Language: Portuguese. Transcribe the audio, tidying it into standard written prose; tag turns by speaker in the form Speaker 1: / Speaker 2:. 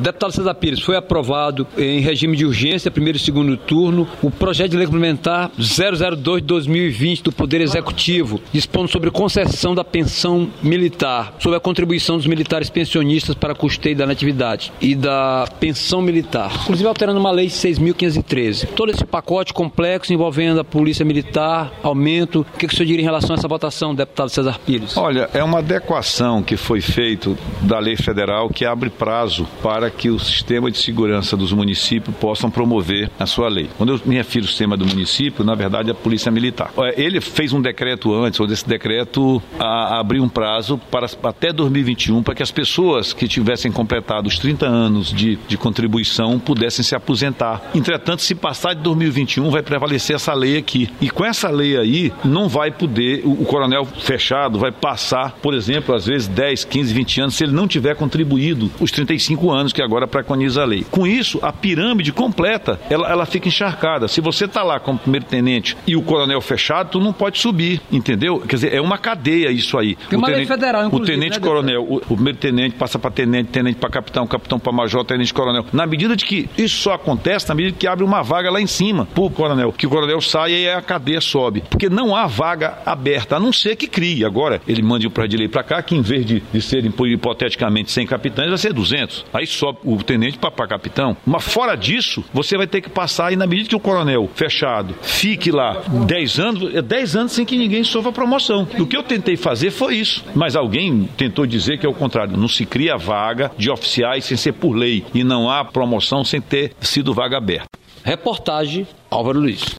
Speaker 1: Deputado César Pires, foi aprovado em regime de urgência, primeiro e segundo turno, o projeto de lei complementar 002 de 2020 do Poder Executivo, dispondo sobre concessão da pensão militar, sobre a contribuição dos militares pensionistas para custeio da natividade e da pensão militar, inclusive alterando uma lei 6.513. Todo esse pacote complexo envolvendo a Polícia Militar, aumento. O que o senhor diria em relação a essa votação, deputado César Pires?
Speaker 2: Olha, é uma adequação que foi feita da lei federal que abre prazo para que o sistema de segurança dos municípios possam promover a sua lei. Quando eu me refiro ao sistema do município, na verdade é a Polícia Militar. Ele fez um decreto antes, onde esse decreto abriu um prazo para até 2021 para que as pessoas que tivessem completado os 30 anos de contribuição pudessem se aposentar. Entretanto, se passar de 2021, vai prevalecer essa lei aqui. E com essa lei aí, não vai poder, o coronel fechado vai passar, por exemplo, às vezes 10, 15, 20 anos, se ele não tiver contribuído os 35 anos que agora preconiza a lei. Com isso, a pirâmide completa, ela fica encharcada. Se você está lá como primeiro-tenente e o coronel fechado, tu não pode subir, entendeu? Quer dizer, é uma cadeia isso aí.
Speaker 1: Tem uma lei federal, inclusive,
Speaker 2: o tenente-coronel, o primeiro-tenente passa para tenente, tenente para capitão, capitão para major, tenente-coronel. Na medida de que isso só acontece, na medida que abre uma vaga lá em cima pro coronel, que o coronel sai e a cadeia sobe. Porque não há vaga aberta, a não ser que crie. Agora, ele mande o projeto de lei para cá, que em vez de serem, hipoteticamente, 100 capitães, vai ser 200. Aí sobe o tenente para capitão. Mas fora disso, você vai ter que passar, e na medida que o coronel fechado fique lá 10 anos, 10 anos sem que ninguém sofra promoção. O que eu tentei fazer foi isso. Mas alguém tentou dizer que é o contrário. Não se cria vaga de oficiais sem ser por lei. E não há promoção sem ter sido vaga aberta.
Speaker 1: Reportagem Álvaro Luiz.